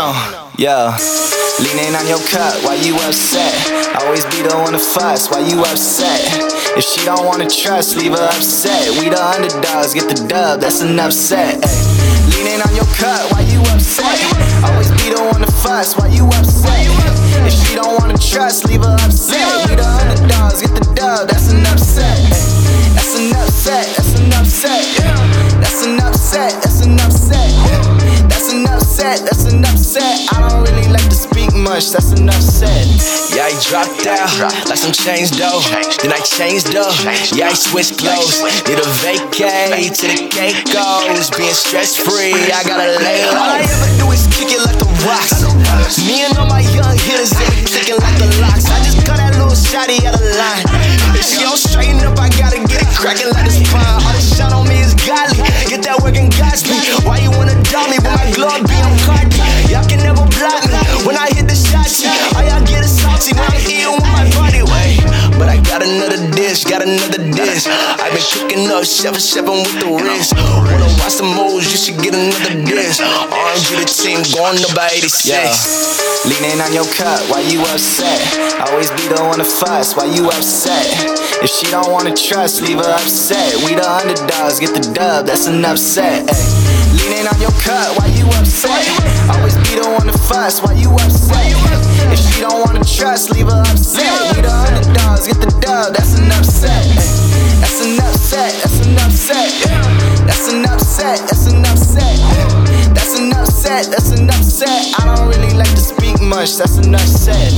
Yeah. Leaning on your cup, why you upset? Always be the one to fuss, why you upset? If she don't wanna trust, leave her upset. We the underdogs, get the dub, that's an upset. Ay. Leaning on your cup, why you upset? Always be the one to fuss, why you upset? If she don't wanna trust, leave her upset. We the underdogs, get the dub, that's an upset. Ay. That's an upset, that's an upset. That's an upset, that's an upset. That's an upset, that's an upset. I don't really like to speak much, that's enough said. Yeah, I dropped out like some change though. Then I changed up. Yeah, I switched clothes. Need a vacay till the cake goes. Being stress free, I gotta lay low. All I ever do is kick it like the rocks. Me and all my young hitters, they be clicking like the locks. I just cut that little shotty out of line. If she don't straighten up, I gotta get it cracking like this pine. All this shot on me is godly. Get that work and God's me. Why you wanna doubt me when my glove be on cardi? Y'all can never block me when I hit the shot. All y'all get is salty when I'm eating with my body weight. But I got another dish, got another dish. I've been cooking up, chefing with the wrist. Wanna watch the moves, you should get another dish. RMG the team, going up by 86. Yeah. Leaning on your cup, why you upset? Always be the one to fuss, why you upset? If she don't wanna trust, leave her upset. We the underdogs, get the dub, that's an upset. Ay. Leaning on your cup, why you upset? Always be the one to fuss, why you upset? If she don't wanna trust, leave her upset. We the underdogs, get the dub, that's an upset. Ay. That's an upset, that's an upset. That's an upset, that's an upset. That's an upset, that's an upset. I don't really like to speak much, that's enough said.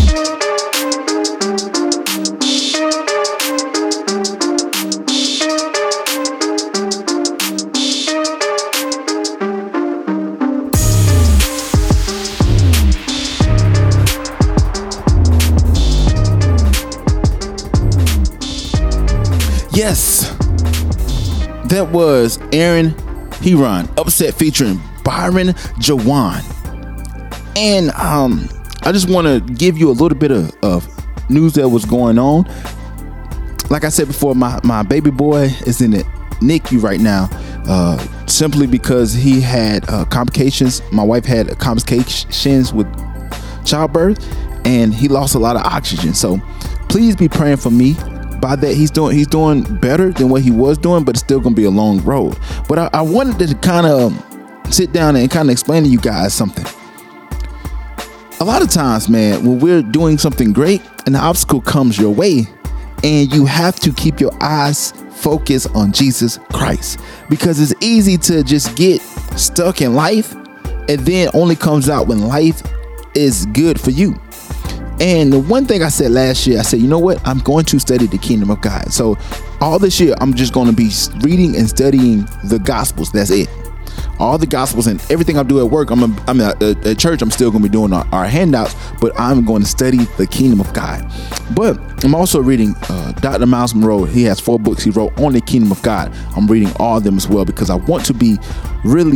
Yes, that was Aaron Heron, Upset featuring Byron Jawan. And I just want to give you a little bit of news that was going on. Like I said before, my baby boy is in the NICU right now, simply because he had complications. My wife had complications with childbirth, and he lost a lot of oxygen. So please be praying for me. By that, he's doing better than what he was doing, but it's still gonna be a long road. But I wanted to kind of sit down and kind of explain to you guys something. A lot of times, man, when we're doing something great, an obstacle comes your way, and you have to keep your eyes focused on Jesus Christ, because it's easy to just get stuck in life, and then only comes out when life is good for you. And the one thing I said last year, I said, you know what? I'm going to study the kingdom of God. So all this year, I'm just going to be reading and studying the Gospels. That's it. All the Gospels, and everything I do at work, I'm at church, I'm still going to be doing our handouts, but I'm going to study the kingdom of God. But I'm also reading Dr. Miles Monroe. He has 4 books he wrote on the kingdom of God. I'm reading all of them as well, because I want to be really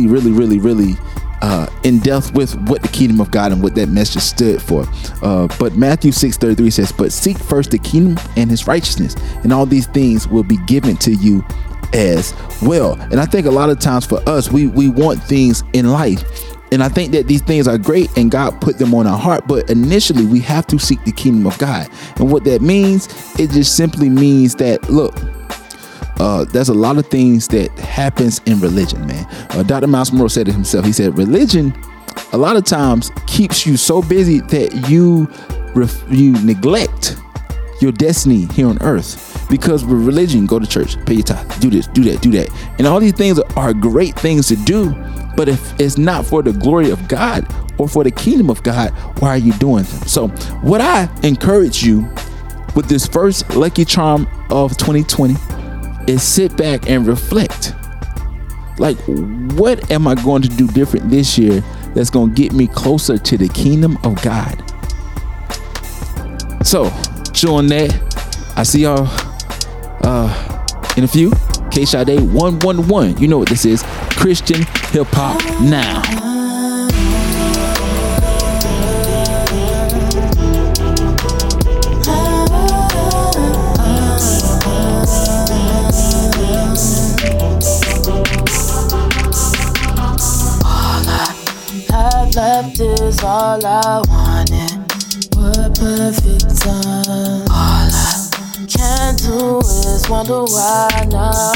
in depth with what the kingdom of God and what that message stood for. But Matthew 6:33 says, but seek first the kingdom and his righteousness, and all these things will be given to you as well. And I think a lot of times for us, we want things in life, and I think that these things are great and God put them on our heart, but initially we have to seek the kingdom of God. And what that means, it just simply means that, look, there's a lot of things that happens in religion, man. Dr. Miles Monroe said it himself. He said religion a lot of times keeps you so busy that you neglect your destiny here on earth. Because with religion, go to church, pay your tithe, do this, do that. And all these things are great things to do. But if it's not for the glory of God or for the kingdom of God, why are you doing them? So what I encourage you with this first Lucky Charm of 2020 is sit back and reflect. Like, what am I going to do different this year that's going to get me closer to the kingdom of God? So, chew on that. I see y'all in a few. K-Sade 111. You know what this is. Christian Hip Hop Now. Left is all all I wanted were perfect time. All I can do is wonder why now.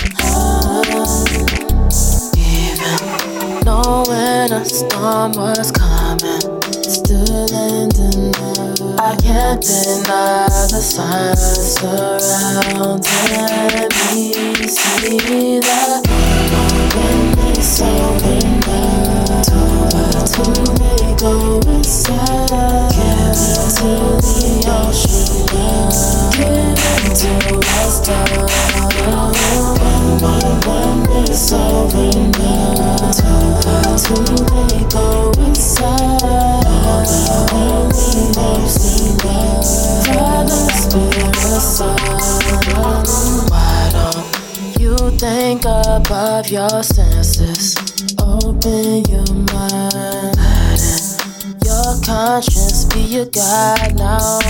Even knowing a storm was coming, still in denial. I can't deny the signs surrounding me. See that when they surrender to they go inside. Give it to the ocean now. Give it to the stars. When they surrender to they go inside. Only mercy now. Father, Spirit, Son. Why don't you think above your senses? Open your mind. Let your conscience be your guide now.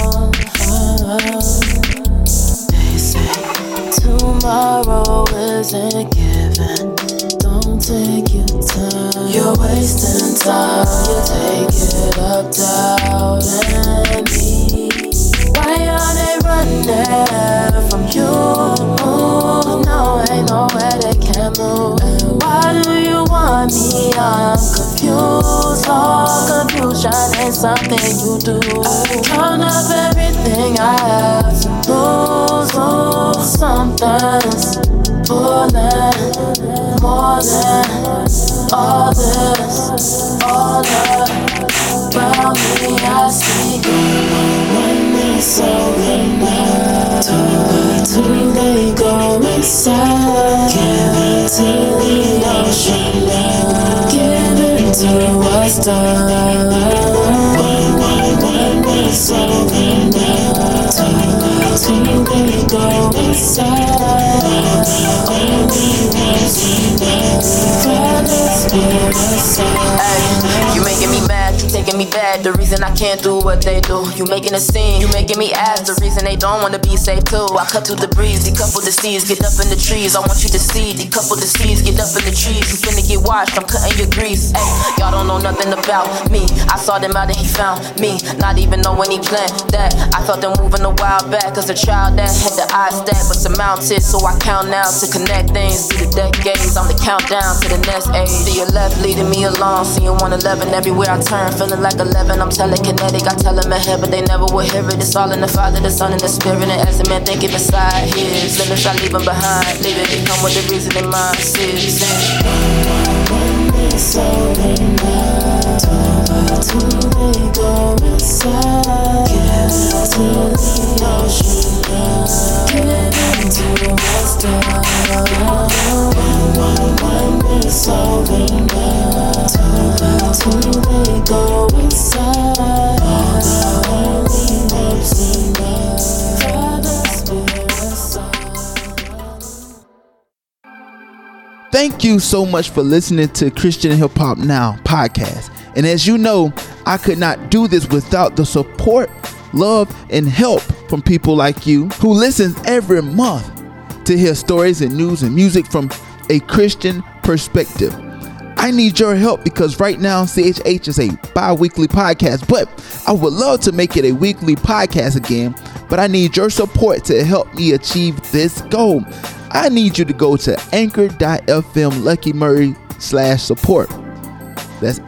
They say tomorrow isn't given. Don't take your time. You're wasting time. You take it up, doubting me. Why are they running from you? No, ain't nowhere they can move. And why do you want me? I'm confused. Oh, confusion ain't something you do. I count up everything I have to lose. Something's pulling more than all this, all around me. I see when they surrender to they go inside. Give it to the ocean now. Give it to a star. When they surrender to they go inside. Only mercy now. Father, Spirit, Son. Ay, you making me mad, you taking me bad. The reason I can't do what they do. You making a scene, you making me ask. The reason they don't wanna be safe too. I cut through the breeze, decouple the seas, get up in the trees. I want you to see, decouple the seas, get up in the trees. You finna get washed, I'm cutting your grease. Ay, y'all don't know nothing about me. I saw them out and he found me. Not even know when he planned that. I felt them moving a while back. Cause a child that had the eyes stacked but surmounted. So I count now to connect things through the decades. I'm the countdown to the next age. To your left, leading me along. Seeing 111 everywhere I turn. Feeling like 11, I'm telekinetic. I tell them ahead, but they never will hear it. It's all in the Father, the Son, and the Spirit. And as a man thinking beside his limits, I leave them behind. Leave it, become with the reason in mind. Sis. When they surrender to they go inside. Give it to the ocean now. Give it to a star. When they surrender to they go inside. Only mercy now. Father, Spirit, Son. Thank you so much for listening to Christian Hip Hop Now podcast. And as you know, I could not do this without the support, love, and help from people like you who listen every month to hear stories and news and music from a Christian perspective. I need your help because right now CHH is a bi-weekly podcast, but I would love to make it a weekly podcast again, but I need your support to help me achieve this goal. I need you to go to anchor.fm Lucky Murray /support. That's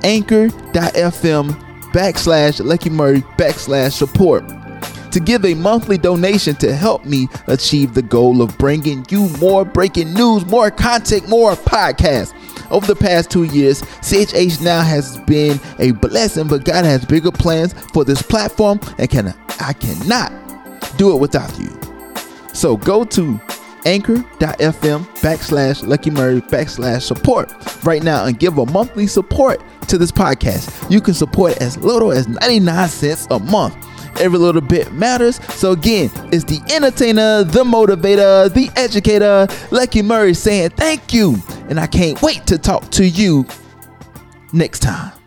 anchor.fm /Lucky Murray /support to give a monthly donation to help me achieve the goal of bringing you more breaking news, more content, more podcasts. Over the past 2 years, CHH Now has been a blessing, but God has bigger plans for this platform, and I cannot do it without you. So go to anchor.fm /Lucky Murray /support right now and give a monthly support to this podcast. You can support as little as 99 cents a month. Every little bit matters. So again, it's the entertainer, the motivator, the educator, Lucky Murray saying thank you. And I can't wait to talk to you next time.